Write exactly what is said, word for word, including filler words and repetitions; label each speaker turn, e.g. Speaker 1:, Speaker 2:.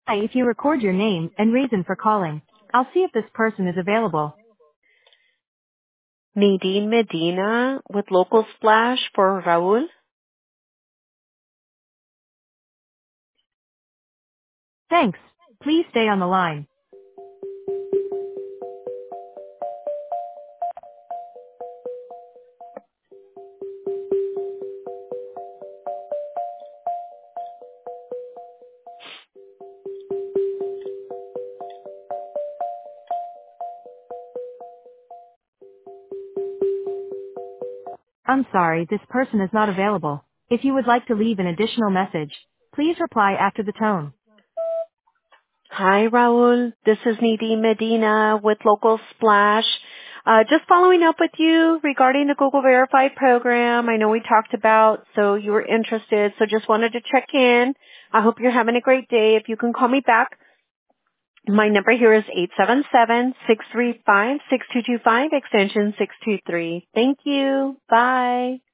Speaker 1: Hi, if you record your name and reason for calling, I'll see if this person is available.
Speaker 2: Nadine Medina with Local Splash for Raul.
Speaker 1: Thanks. Please stay on the line. I'm sorry, this person is not available. If you would like to leave an additional message, please reply after the tone.
Speaker 2: Hi, Raul. This is Nadine Medina with Local Splash. Uh, just following up with you regarding the Google Verified program. I know we talked about, so you were interested, so just wanted to check in. I hope you're having a great day. If you can call me back, my number here is eight seven seven, six three five, six two two five, extension six two three. Thank you. Bye.